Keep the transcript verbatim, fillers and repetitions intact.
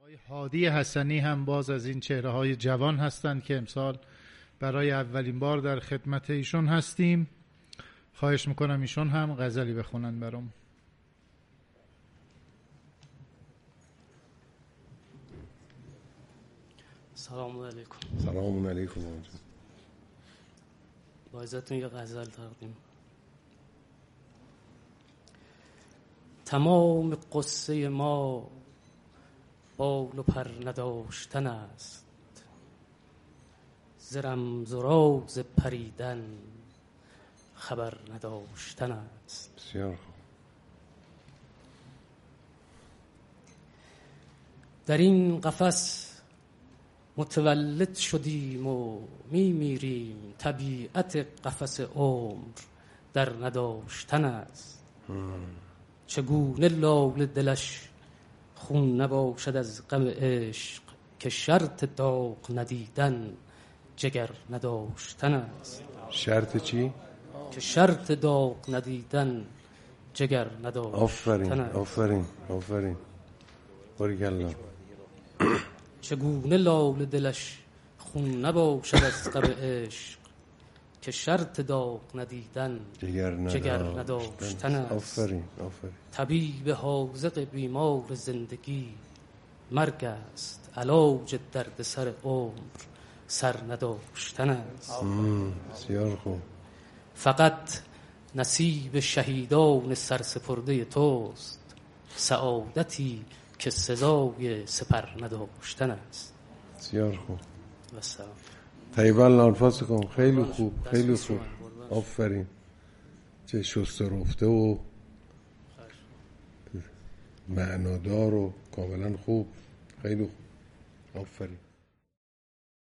هادی حسنی هم باز از این چهره های جوان هستند که امسال برای اولین بار در خدمت ایشون هستیم. خواهش میکنم ایشون هم غزلی بخونن برام. سلام علیکم. سلام علیکم. با عزتون یه غزل تقدیم. تمام قصه ما بال و پر نداشتن است، ز رمز و راز پریدن خبر نداشتن است. بسیار خوب. در این قفس متولد شدیم و می میریم، طبیعت قفس عمر در نداشتن است. چگونه لاله دلش خون نباشد از غم عشق، که شرط داغ ندیدن جگر نداشتن است. شرط چی؟ که شرط داغ ندیدن جگر نداشتن است. آفرین آفرین آفرین باریکالله. چگونه لاله دلش خون نباشد از غم عشق، که شرط داغ ندیدن جگر نداشتن است. آفرین آفرین. طبیب حاذق بیمار زندگی مرگ است، علاج درد سر عمر سر نداشتن است. بسیار خوب. فقط نصیب شهیدان سرسپرده توست، سعادتی که سزای سپر نداشتن است. بسیار خوب. بسیار طیبا الانفاس کن. خیلی خوب خیلی خوب. آفرین. چه شسته رفته و معنادار و کاملا خوب. خیلی خوب. آفرین.